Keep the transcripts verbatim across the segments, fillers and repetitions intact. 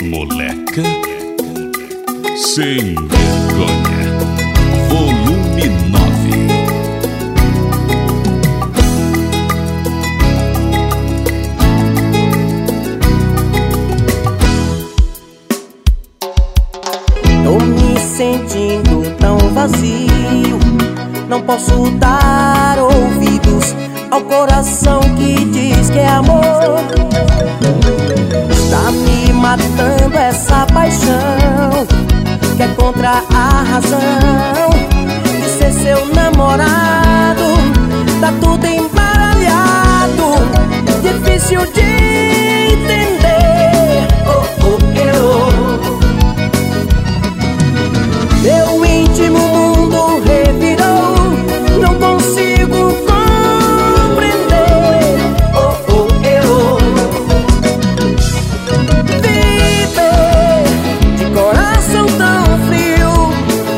Moleca sem vergonha, volume nove. Tô me sentindo tão vazio, não posso dar ouvidos ao coração que diz que é amor. Está me matando essa paixão que é contra a razão. De ser seu namorado, tá tudo embaralhado, difícil de entender. Oh, oh, eu. Meu íntimo mundo revirou, não consigo compreender. Oh, oh, eu. Viver de coração tão frio,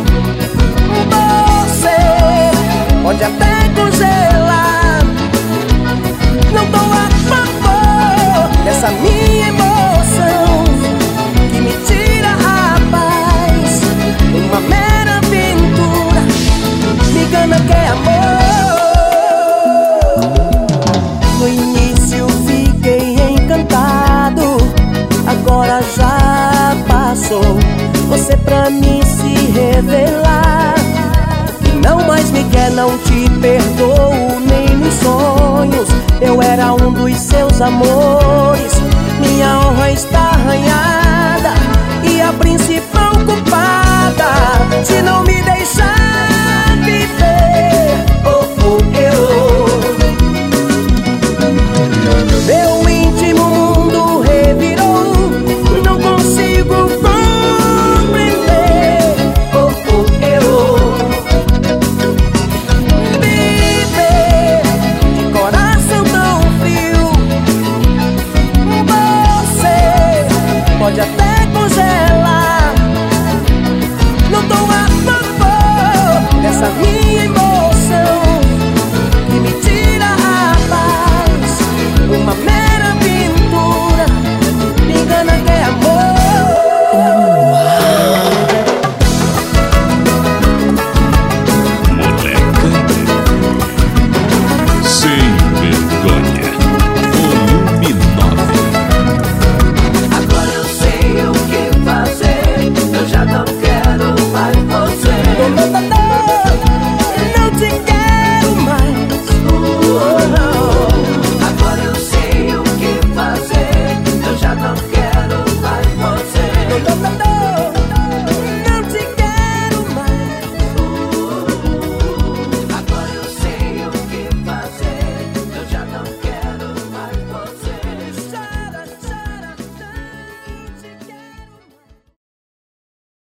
você pode até congelar. Não tô a favor dessa minha emoção que me tira a paz. Uma mera aventura me engana que é amor. No início fiquei encantado, agora já passou. Você pra mim se revelar, não mais me quer, não te perdoo nem nos sonhos. Eu era um dos seus amores, minha honra está arranhada e a principal culpada de não me deixar